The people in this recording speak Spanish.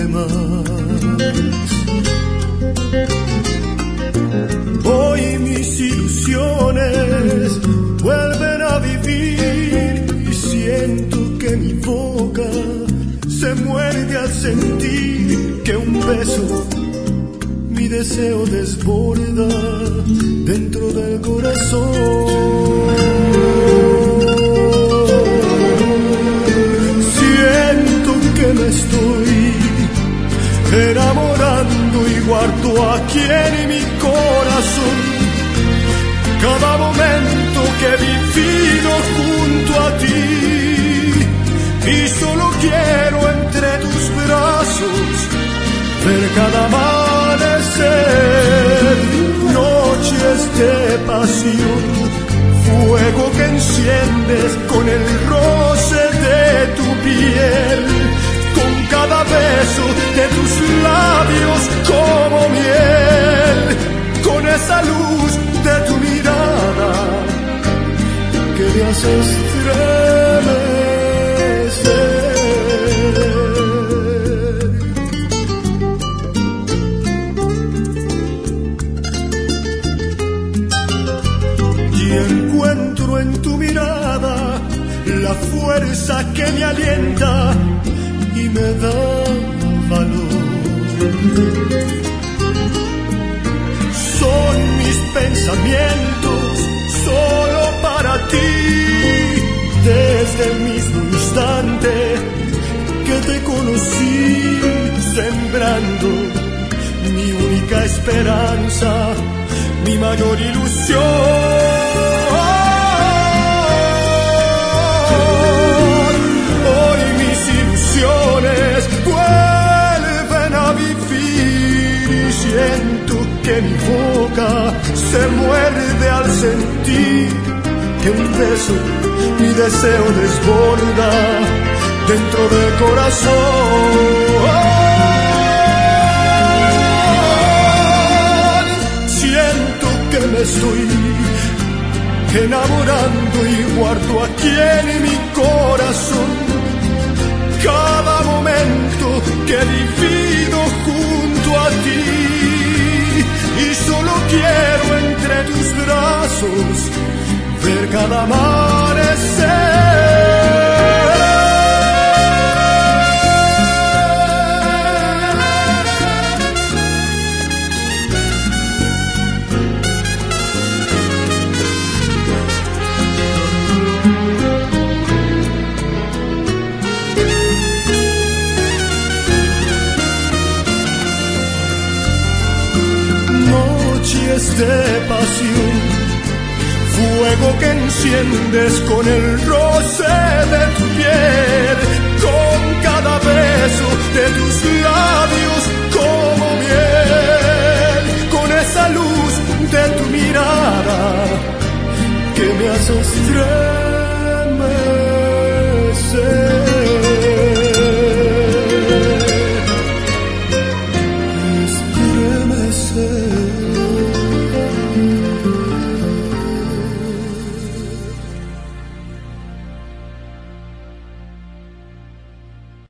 más. Hoy mis ilusiones vuelven a vivir y siento que mi boca se muerde al sentir que un beso mi deseo desborda dentro del corazón. Siento que me estoy enamorando y guardo aquí en mi corazón cada momento que he vivido junto a ti. Y solo quiero entre tus brazos ver cada amanecer, noches de pasión, fuego que enciendes con el roce de tu piel, con cada beso de tus labios como miel, con esa luz de tu mirada que me hace estremecer. Encuentro en tu mirada la fuerza que me alienta y me da valor. Son mis pensamientos solo para ti, desde el mismo instante que te conocí, sembrando mi única esperanza, mi mayor ilusión. Vuelven a vivir y siento que mi boca se muerde al sentir que un beso mi deseo desborda dentro del corazón. Siento que me estoy enamorando y guardo aquí en mi corazón cada momento que he vivido junto a ti. Y solo quiero entre tus brazos ver cada amanecer. De pasión, fuego que enciendes con el roce de tu piel,